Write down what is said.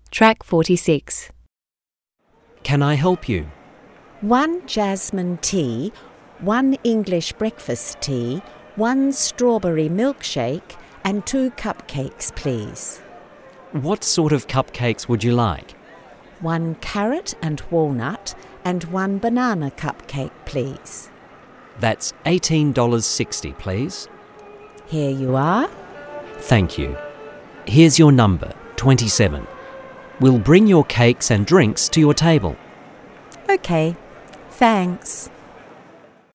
Track 46. Can I help you? 1 jasmine tea, 1 English breakfast tea, 1 strawberry milkshake and 2 cupcakes, please. What sort of cupcakes would you like? 1 carrot and walnut and 1 banana cupcake, please. That's $18.60, please. Here you are. Thank you. Here's your number, 27. We'll bring your cakes and drinks to your table. OK, thanks.